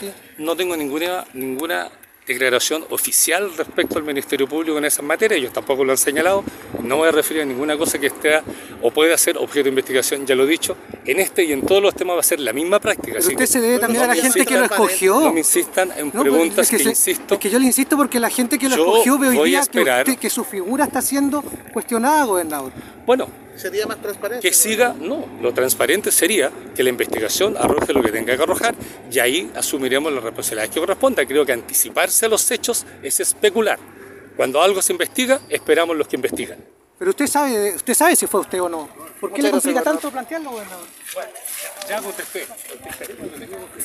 ti? No tengo ninguna declaración oficial respecto al Ministerio Público en esas materias, ellos tampoco lo han señalado, no voy a referir a ninguna cosa que esté o pueda ser objeto de investigación, ya lo he dicho, en este y en todos los temas va a ser la misma práctica. Pero usted se debe también a la gente que lo escogió. No me insistan en preguntas que insisto. Es que yo le insisto porque la gente que lo escogió ve hoy día que su figura está siendo cuestionada, gobernador. Bueno, ¿sería más transparente? Que siga, no, lo transparente sería que la investigación arroje lo que tenga que arrojar y ahí asumiremos las responsabilidades que corresponda. Creo que anticiparse a los hechos es especular. Cuando algo se investiga, esperamos los que investigan. Pero usted sabe si fue usted o no. ¿Por qué le complica tanto plantearlo, gobernador? Bueno, ya contesté.